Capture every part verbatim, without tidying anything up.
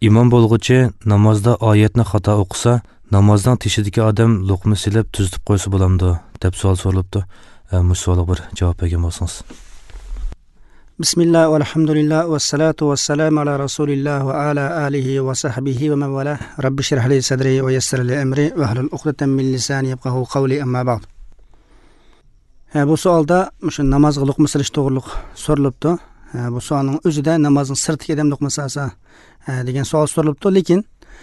İmam bo'lg'uchi namozda oyatni xato o'qisa, namozdan teshidagi odam luqma silib tuzitib qo'ysa bo'lamdi deb savol so'ralibdi. Bu savolga bir javob bergan bo'lsangiz. Bismillah valhamdulillah vassalatu vassalamu ala rasulillah va ala alihi va sahbihi va man wala. Rabbi shrah li sadri va yassir li amri wa hlul uqdatan min lisani yafqahu qawli amma ba'd. Bu savolda shu namozga luqma silish to'g'riliq so'ralibdi. Bu savolning o'zida namozning sirtiga adam luqma salsa degan savol so'ralibdi, lekin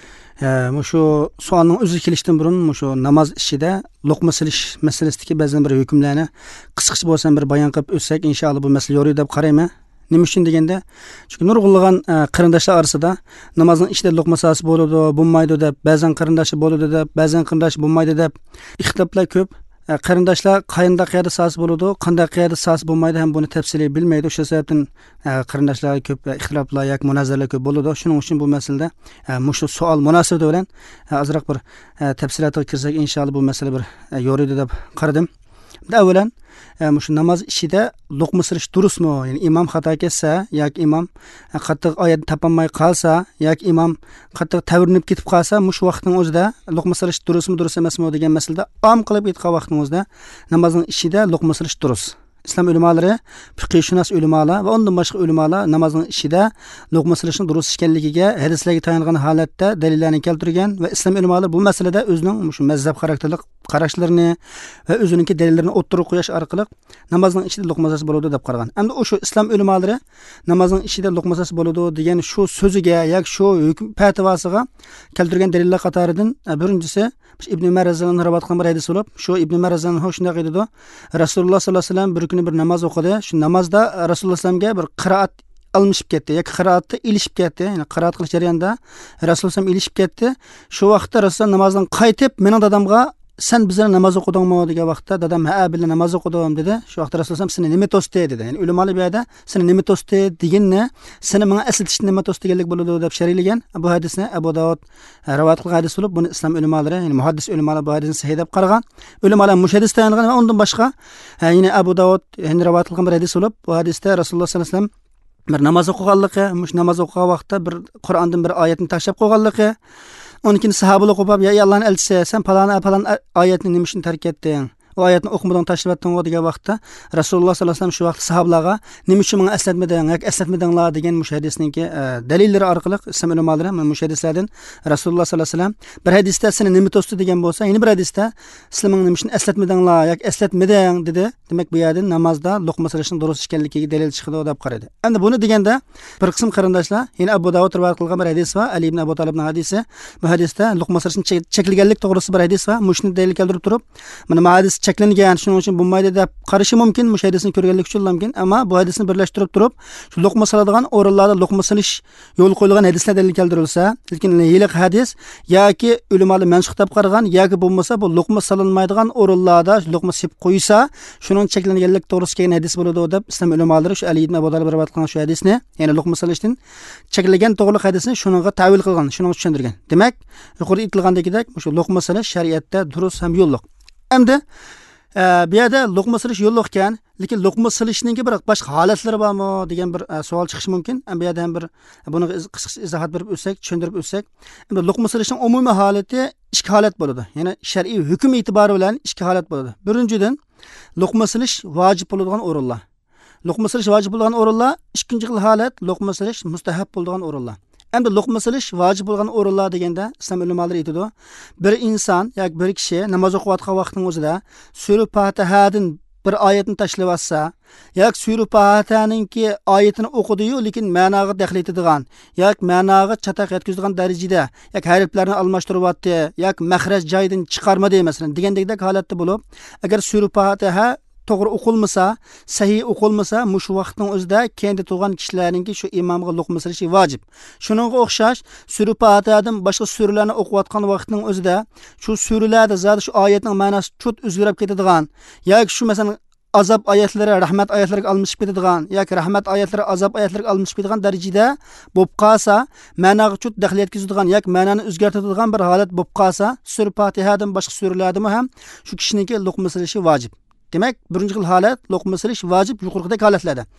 shu savolning o'zi kelishdan burun shu namoz ishida luqma silish masalasidagi ba'zan bir hukmlarni qisqacha bo'lsa bir bayon qilib o'tsak, inshaalloh bu masala yo'riq deb qarayman. Nima uchun deganda, chunki nurg'ulg'an qarindoshlar orasida namozning ichida luqma salsa bo'ladi, bo'lmaydi deb, ba'zan qarindoshi bo'ladi deb, ba'zan qarindoshi bo'lmaydi deb ixtiloflar ko'p. Qarindoshlar qayerda qayerda sas bo'ladi, qanday qayerda sas bo'lmaydi ham buni tafsili bilmaydi. O'sha sababdan qarindoshlar ko'p ixtiloflar yoki munozaralar ko'p bo'ladi. Shuning uchun bu masalada mushu savol munosabati bilan azroq bir tafsilotga kirsak, inshaalloh bu masala bir yo'riqdi deb qaradim. Avvalan shu namoz ishida luqma silish durustmi? Ya'ni imom xato ketsa yoki imom qattiq oyat topolmay qolsa yoki imom qattiq tavirnib ketib qolsa, mush vaqtning o'zida luqma silish durustmi, durust emasmi degan masalada om qilib aytgan vaqtning o'zida namozning ishida luqma silish durust. İslam ulemalari, fiqhshunos ulamolar va undan boshqa ulamolar namozning ishida luqma silishning durust ekanligiga hadislarga tayangan holatda dalillarni keltirgan va islom ulamolar bu masalada o'zining shu mazhab xarakterli qarashlarini va o'zining dalillarini o'ttirib qo'yish orqali namozning ishida luqma silish bo'ladi deb qaragan. Endi o'sha islom ulamolari namozning ishida luqma silish bo'ladi degan shu so'ziga yoki shu hukm fatvosiga keltirgan dalillar qatoridan birinchisi Ibn Umar roziyallohu rivoyat qilgan bir hadis bo'lib, shu Ibn Umar roziyallohu shunday dedi: Rasululloh sollallohu alayhi vasallam bir kuni bir namoz o'qidi. Shu namozda Rasululloh sallamga bir qiroat almishib ketdi yoki qiroatni ilishib ketdi. Ya'ni qiroat qilish jarayonida Rasululloh sallam ilishib ketdi. Shu vaqtda Rasululloh namozdan qaytib, mening dadamga sen bizlar namoz o'qidingmi degan vaqtda dadam ha bilan namoz o'qidim dedi. Shu vaqtda Rasululloh seni nima to'sdi dedi. Ya'ni ulamolar bu yerda seni nima to'sdi deganni, seni menga eslatish nima to'sdi deganlik bo'ladi deb sharhlagan. Bu hadisni Abu Davud rivoyat qilgan hadis bo'lib, buni islom ulamolari, ya'ni muhaddis ulamolar bu hadisni sahih deb qaragan. Ulamolar muhaddis tayinlagan va undan boshqa ya'ni Abu Davud ya'ni rivoyat qilgan bir hadis bo'lib, bu hadisda Rasululloh sollallohu alayhi vasallam bir namoz o'qiganligi, mush namoz o'qigan vaqtda bir Qur'ondan bir oyatni tashlab qo'yganligi, Onunkini sahabalar qo'pab, ya Allohning elchisi, sen falon falon oyatni nima uchun tark etding? O oyatni o'qimadan tashlab etding degan vaqtda Rasululloh sollallohu alayhi vasallam shu vaqt sahabalarga nima uchun menga eslatmading, yoki eslatmadinglar degan mush hadisningki dalillari orqali islom ulamolari mush hadislardan Rasululloh sollallohu alayhi vasallam bir hadisda seni nima to'sdi degan bo'lsa, yana bir hadisda islomning nima uchun eslatmadinglar yoki eslatmading dedi. Demak bu yerdan namozda luqma silishning durust ekanligiga dalil chiqdi deb qaradi. Endi buni deganda bir qism qarindoshlar, ya'ni Abu Davud rivoyat qilgan bir hadis va Ali ibn Abu Talibning hadisi, bu hadisda luqma silishning chekilganlik to'g'risida bir hadis va mushni dalil keltirib turib, mana bu hadis cheklangan, shuning uchun bo'lmaydi deb qarashi mumkin, mush hadisni ko'rganlik uchun mumkin, ammo bu hadisni birlashtirib turib, shu luqma siladigan o'rinlarda luqma silish yo'l qo'yilgan hadislar dalil keltirilsa, lekin yiliq hadis yoki ulamolar mansux deb qaragan yoki bo'lmasa bu luqma silinmaydigan o'rinlarda luqma silib qo'ysa, shuning cheklanganlik to'g'risida kelgan hadis bo'ladi deb islom ulamolari shu Ali ibn Abu Talib rivoyat qilgan shu hadisni, ya'ni luqma silishdan cheklangan to'g'ri hadisni shuningga ta'vil qilgan, shuni tushuntirgan. Demak, yuqorida aytilgandagidek, shu luqma silish shariatda durust ham yo'lliq. Endi bu yerda luqma silish yo'lliq ekan, lekin luqma silishning bir boshqa holatlari bormi degan bir savol chiqishi mumkin. Bu yerda ham bir buni qisqacha izohat berib o'tsak, tushuntirib o'tsak, endi luqma silishning umumiy holati ikki holat bo'ladi. Ya'ni shar'iy hukm e'tibori bilan ikki holat bo'ladi. Birinchidan luqma silish vojib bo'ladigan o'rinlar. Luqma silish vojib bo'lgan o'rinlar, ikkinchi holat luqma silish mustahab bo'lgan o'rinlar. Endi luqma silish vojib bo'lgan o'rinlar deganda islom ulamolari aytadi, bir inson yoki bir kishi namoz o'qiyotgan vaqtning o'zida sura Fatihadan bir oyatni tashlab olsa, yoki sura Fatihaningki oyatini o'qidi-yu, lekin ma'noga daxl etadigan, yoki ma'noga chataq yetkazadigan darajada, yoki harflarni almashtiryapti, yoki maxraj joyidan chiqarmadi masalan degandek holatda bo'lib, agar sura Fatiha to'g'ri o'qilmasa, sahih o'qilmasa, mush vaqtning o'zida kendi tug'an kishilarningki shu imomga luqma silishi vojib. Shuningga o'xshash sura Fatihadan boshqa suralarni o'qiyotgan vaqtning o'zida shu suralarda zot shu oyatning ma'nosi chut o'zgarib ketadigan, yoki shu masalan azob oyatlari rahmat oyatlariga almashib ketadigan yoki rahmat oyatlari azob oyatlariga almashib ketadigan darajada bo'lib qolsa, ma'noga chut daxl yetkazadigan yoki ma'noni o'zgartiradigan bir holat bo'lib qolsa, sura Fatihadan boshqa suralarda ham shu kishiningki luqma silishi vojib. Demek birinci holat luqma silish vojib yuqoridagi holatlarda.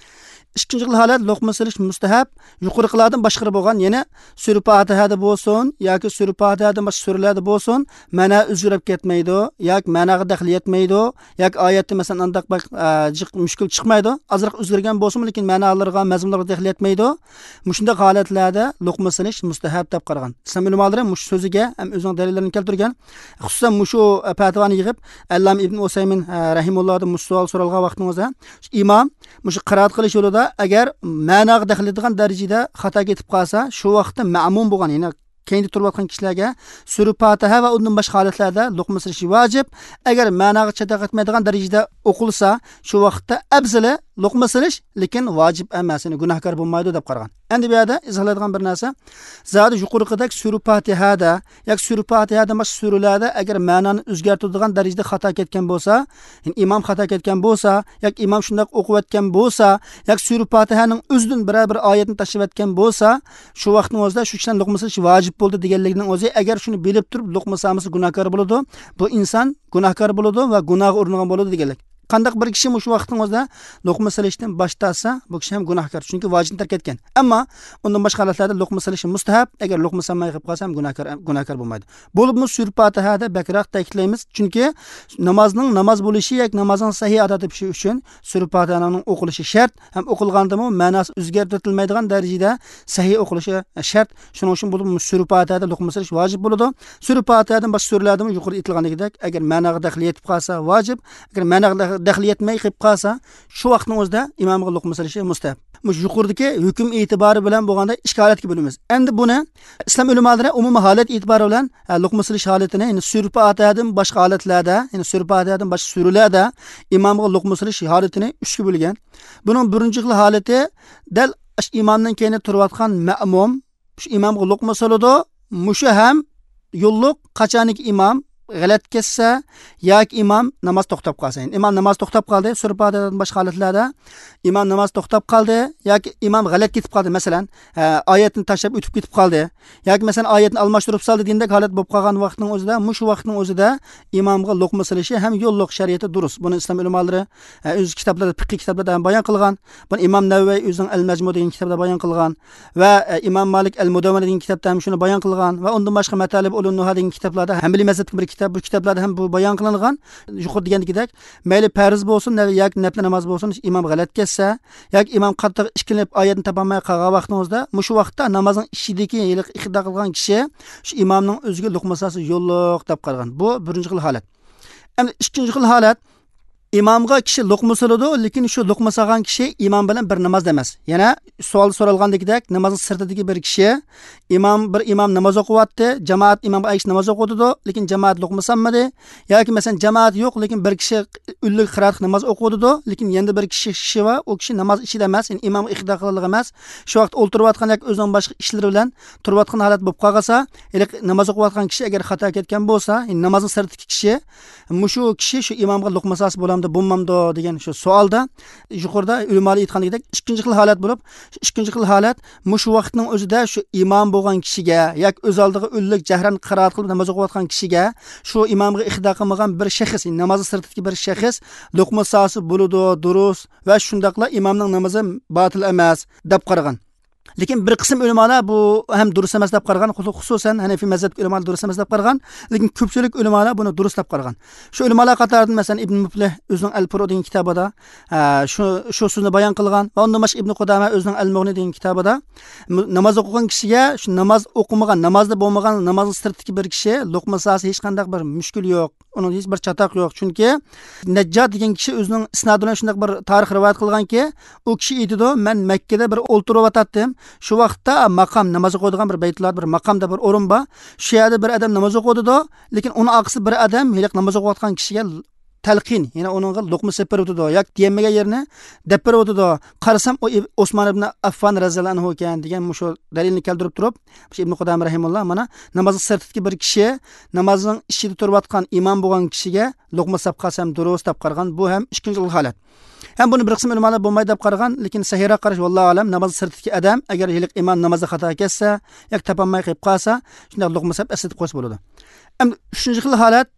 ikkinchi xil holat luqma silish mustahab, yuqoriqilardan boshqa bo'lgan, yana sura Fatihada bo'lsin yoki sura Fatihadan boshqa suralarda bo'lsin, ma'no o'zgarib ketmaydi, yoki ma'noga daxl yetmaydi, yoki oyatda masalan andaq mushkul chiqmaydi. Azroq o'zgargan bo'lsin, lekin ma'nolarga, mazmunlarga daxl yetmaydi. Mushunda holatlarda luqma silish mustahab deb qaragan. Islom ulamolari mush so'ziga ham o'zining dalillarini keltirgan. Xususan mushu fatvoni yig'ib Allam ibn Usaymin rahimullohdan musavol so'ralgan vaqtimizda imom mush qiroat qilish yo'lida agar ma'noga daxl etadigan darajada xato ketib qolsa, shu vaqtda ma'mum bo'lgan, ya'ni keyinda turayotgan kishilarga sura Fatiha va undan boshqa holatlarda luqma silish vojib. Agar ma'noga chatoq etmaydigan darajada o'qilsa, shu vaqtda afzali luqma silish, lekin vojib emas, ya'ni gunohkor bo'lmaydi deb qaragan. Endi bu yerda izohlaydigan bir narsa, zodi yuqoriqidagi sura Fatihada yoki sura Fatihadan boshqa suralarda agar ma'noni o'zgartiradigan darajada xato ketgan bo'lsa, ya'ni imom xato ketgan bo'lsa, yoki imom shunday o'qiyotgan bo'lsa, yoki sura Fatihaning o'zidan biror bir oyatni tashlab etgan bo'lsa, shu vaqtning o'zida shu kishidan luqma silish vojib bo'ldi deganligining o'zi, agar shuni bilib turib luqma solmasa gunohkor bo'ladi, bu inson gunohkor bo'ladi va gunoh o'rnagan bo'ladi deganlik. Qandaq bir kishi shu vaqtning o'zida luqma silishdan bosh tortsa, bu kishi ham gunohkor, chunki vojibni tark etgan. Ammo undan boshqa holatlarda luqma silish mustahab, agar luqma solmay qolib qolsa ham gunohkor gunohkor bo'lmaydi. Bo'libmi sura Fatihada bakroq ta'kidlaymiz, chunki namozning namoz bo'lishi yoki namozning sahih ado etishi uchun sura Fatihaning o'qilishi shart, ham o'qilgandimi ma'nosi o'zgartirilmaydigan darajada sahih o'qilishi shart. Shuning uchun bo'lib sura Fatihada luqma silish vojib bo'ladi. Sura Fatihadan boshqa suralarda yuqori aytilganidek, agar ma'noga daxl yetib qolsa vojib, agar ma'noga daxl yetmay qolib qolsa, shu vaqtning o'zida imomga luqma silishi mustahab. Mush yuqoridagi hukm e'tibori bilan bo'lganda ikki holatga bo'lamiz. Endi buni islom ulamolari umumiy holat e'tibori bilan luqma silish holatini, ya'ni sura Fatihadan boshqa holatlarda, ya'ni sura Fatihadan boshqa suralarda imomga luqma silish holatini uchga bo'lgan. Buning birinchi xil holati dal imomdan keyin turayotgan ma'mum shu imomga luqma soladi. Mushu ham yo'lliq qachoniki imom g'alat kessa yoki imom namoz to'xtab qolsa, imom namoz to'xtab qoldi, sura Fatihadan boshqa holatlarda imom namoz to'xtab qoldi yoki imom g'alat ketib qoldi, masalan oyatni tashlab o'tib ketib qoldi yoki masalan oyatni almashtirib soldi degandek holat bo'lib qolgan vaqtning o'zida, mush vaqtning o'zida imomga luqma silishi ham yo'lliq, shariati durust. Buni islom ulamolari o'z kitoblarida, fiqh kitoblarida ham bayon qilgan. Buni Imom Navaviy o'zining Al-Majmu degan kitobida bayon qilgan va Imom Malik Al-Mudawwana degan kitobda ham shuni bayon qilgan va undan boshqa Matalib ul-Nuha degan kitoblarda Hanbali mazhabidagi bir kitob, bu kitoblarda ham bu bayon qilingan. Yuqori degandek, mayli farz bo'lsin yoki nafl namoz bo'lsin, imom g'alat ketsa yoki imom qattiq ishkilib oyatni topolmay qolgan vaqtingizda, mushu vaqtda namozning ishidagi yiliq iqtido qilgan kishi shu imomning o'ziga luqma solsa yo'lliq deb qaragan. Bu birinchi xil holat. Endi ikkinchi xil holat, imomga kishi luqma soladi, lekin shu luqma solgan kishi imom bilan bir namoz emas. Yana savol so'ralgandagidek, namozning sirtidagi bir kishi imom bir imom namoz o'qiyapti, jamoat imomga aysh namoz o'qiydi, lekin jamoat luqma solmadi, yoki masalan jamoat yo'q, lekin bir kishi ullik qiroat namoz o'qiydi, lekin endi bir kishi kishi va u kishi namoz ichida emas, ya'ni imom iqtido qiladigan emas. Shu vaqt o'ltirayotgan yoki o'zining boshqa ishlari bilan turayotgan holat bo'lib qolsa, namoz o'qiyotgan kishi agar xato ketgan bo'lsa, namozning sirtidagi kishi mushu kishi shu imomga luqma solsa bo'lamdi, bo'lmamdi degan shu savolda yuqorida ulamolar aytganidek ikkinchi xil holat bo'lib, ikkinchi xil holat mushu vaqtning o'zida shu imom bo'lgan kishiga yoki o'z oldiga ullik jahran qiroat qilib namoz o'qiyotgan kishiga shu imomga iqtido qilmagan bir shaxs, namoz sirtidagi bir shaxs luqma solsa bo'ladi, durust va shundaqla imomning namozi botil emas deb qaragan. Lekin bir qism ulamolar bu ham durust emas deb qaragan, xususan Hanafi mazhab ulamolar durust emas deb qaragan, lekin ko'pchilik ulamolar buni durust deb qaragan. Shu ulamolar qatoridan masalan Ibn Muflih o'zining Al-Furu degan kitobida shu shu so'zni bayon qilgan va undan boshqa Ibn Qudama o'zining Al-Mughni degan kitobida namoz o'qigan kishiga shu namoz o'qimagan, namozda bo'lmagan, namozning sirtidagi bir kishi luqma solsa hech qanday bir mushkul yo'q, uning hech bir chatoq yo'q. Chunki Najjot degan kishi o'zining isnodidan shunday bir tarix rivoyat qilganki, u kishi aytdi, men Makkada bir o'ltirib o'tatdim. Shu vaqtda maqam namoz o'qiydigan bir baytlar, bir maqamda bir o'rin bor. Shu yerda bir odam namoz o'qiydi, lekin uni oqsi bir odam hiliq namoz o'qiyotgan kishiga talqin, ya'ni uningga luqma sepib o'tdi, yoki diyamagan yerini depib o'tdi. Qarasam o Osmon ibn Affon raziyallohu anhu ekan degan mushu dalilni keltirib turib, Ibn Qudama rahimulloh mana namoz sirtidagi bir kishi namozning ishida turayotgan imom bo'lgan kishiga luqma sep qasam durust deb qaragan. Bu ham ikkinchi holat. Ham buni bir qism ulamolar bo'lmaydi deb qaragan, lekin sahira qarash vallohu alam, namoz sirtidagi odam agar hiliq imom namozda xato ketsa yoki topolmay qolib qolsa, shunday luqma sep asli qo'ysa bo'ladi. Endi uchinchi xil holat,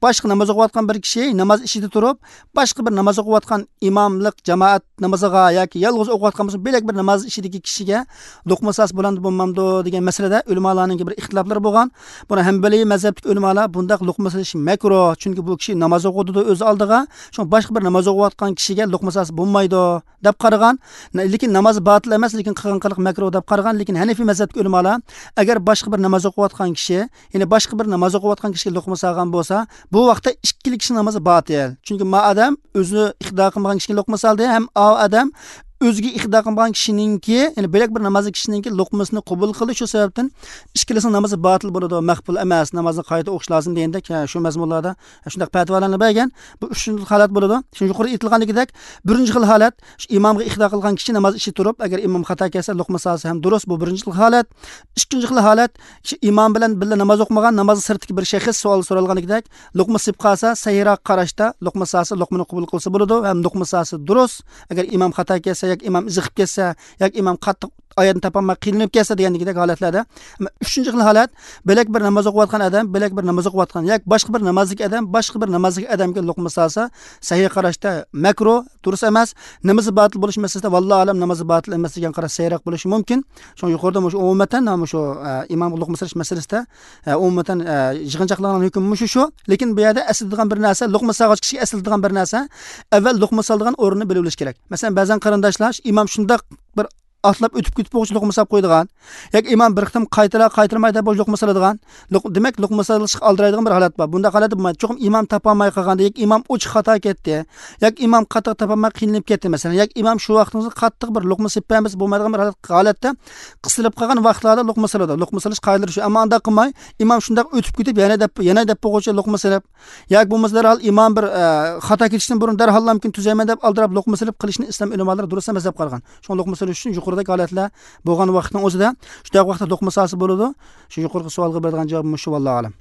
boshqa namoz o'qiyotgan bir kishi namoz ishida turib boshqa bir namoz o'qiyotgan imomlik jamoat namoziga yoki yolg'iz o'qiyotgan bo'lsa belak bir namoz ishidagi kishiga luqma sas bo'landi bo'lmamdi degan masalada ulamolarning bir ixtiloflari bo'lgan. Buni Hanbaliy mazhabdagi ulamolar bundaq luqma salish makruh, chunki bu kishi namoz o'qiydi o'z oldiga, shu boshqa bir namoz o'qiyotgan kishiga luqma sas bo'lmaydi deb qaragan. Lekin namoz batil emas, lekin qilgan qiliq makruh deb qaragan. Lekin Hanafiy mazhabdagi ulamolar agar boshqa bir namoz o'qiyotgan kishi, ya'ni boshqa bir namoz o'qiyotgan kishiga luqma salgan bo'lsa, bu vaqtda ikkili kishi namozi batil. Chunki ma odam o'zini ixtido qilmagan kishiga luqma saldi, ham o odam o'ziga ixtido qilgan kishiningki, ya'ni belak bir namoz kishiningki luqmasini qabul qilish shu sababdan ikkilisining namozi batil bo'ladi, maqbul emas, namozni qayta o'qish lozim deganda shu mazmunlarda shunday fatvolarni bergan. Bu uchinchi holat bo'ladi. Shunga yuqori aytilganidek, birinchi xil holat shu imomga ixtido qilgan kishi namoz ishi turib, agar imom xato qilsa luqma salsa ham durust, bu birinchi xil holat. Ikkinchi xil holat shu imom bilan birga namoz o'qimagan, namoz sirtidagi bir shaxs savol so'ralganidek, luqma sib qolsa, sayroq qarashda luqma salsa luqmani qabul qilsa bo'ladi, ham luqma salsa durust. Agar imom xato qilsa yoki imom izg'ib ketsa yoki imom qattiq oyatni topolmay qiynalib ketsa degandek holatlarda. Uchinchi xil holat belak bir namoz o'qiyotgan odam, belak bir namoz o'qiyotgan yoki boshqa bir namozlik odam, boshqa bir namozlik odamga luqma salsa, sahih qarashda makruh, durust emas. Namozi batil bo'lish masalasida vallohu alam namozi batil emas degan qarash sayroq bo'lishi mumkin. Shu yuqorida shu umuman shu imom luqma salish masalasida umuman yig'inchoqlarning hukmi shu shu. Lekin bu yerda aslidgan bir narsa, luqma salg'ich kishiga aslidgan bir narsa, avval luqma saldigan o'rnini bilib olish kerak. Masalan, ba'zan qarindoshlar imom shundaq bir atlab o'tib ketib o'qish luqma salib qo'ydigan yoki imom bir qitim qaytara qaytarmaydi deb luqma saladigan. Demak, luqma salish aldiraydigan bir holat bor. Bunda holat bo'lmaydi. Cho'qim imom topolmay qolganda yoki imom uch xato ketdi yoki imom qattiq topolmay qiynalib ketdi masalan, yoki imom shu vaqtingizda qattiq bir luqma sepamiz bo'lmaydigan bir holatda qisilib qolgan vaqtlarda luqma saladi. Luqma salish qoidalari shu. Ammo unda qilmay, imom shunday o'tib ketib yana deb yana deb o'quvchi luqma salib yoki bo'lmasa darhol imom bir xato ketishdan burun darhol mumkin tuzayman deb aldirab luqma salib qilishni islom ulamolari durust emas deb qaragan. Shu luqma salish uchun yuqoridagi holatlar bo'lgan vaqtning o'zida shunday vaqtda luqma salsa bo'ladi. Shu yuqorgi savolga beradigan javobim shu, vallohu alam.